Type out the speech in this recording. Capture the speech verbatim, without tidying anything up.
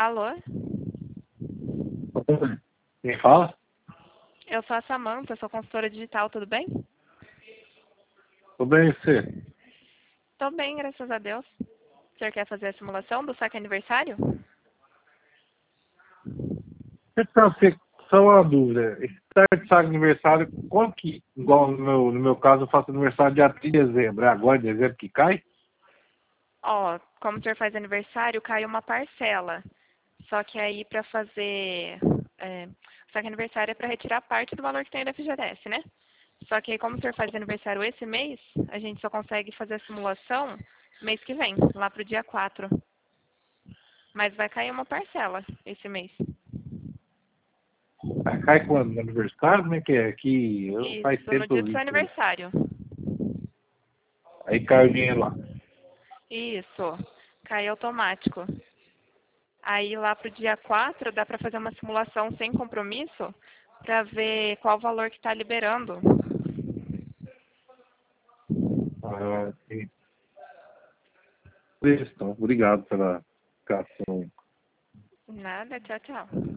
Alô? Quem fala? Eu sou a Samanta, sou consultora digital, tudo bem? Tudo bem, e você? Tô bem, graças a Deus. O senhor quer fazer a simulação do saque aniversário? Então, você, só uma dúvida. Esse tarde de saco de aniversário, quanto que, igual no meu, no meu caso, eu faço aniversário dia trinta de dezembro, é agora de dezembro que cai? Ó, como o senhor faz aniversário, cai uma parcela. Só que aí para fazer... É, o saque aniversário é para retirar parte do valor que tem da F G D S, né? Só que aí como o senhor faz aniversário esse mês, a gente só consegue fazer a simulação mês que vem, lá pro dia quatro. Mas vai cair uma parcela esse mês. Ah, cai quando? No aniversário? Como é que é? Que eu, faz Isso, tempo no que eu dia do vi seu isso aí. aniversário. Aí cai o dinheiro lá. Isso, cai automático. Aí lá pro dia quatro dá para fazer uma simulação sem compromisso para ver qual valor que está liberando. Ah, sim. Então, obrigado pela explicação. Nada, tchau, tchau.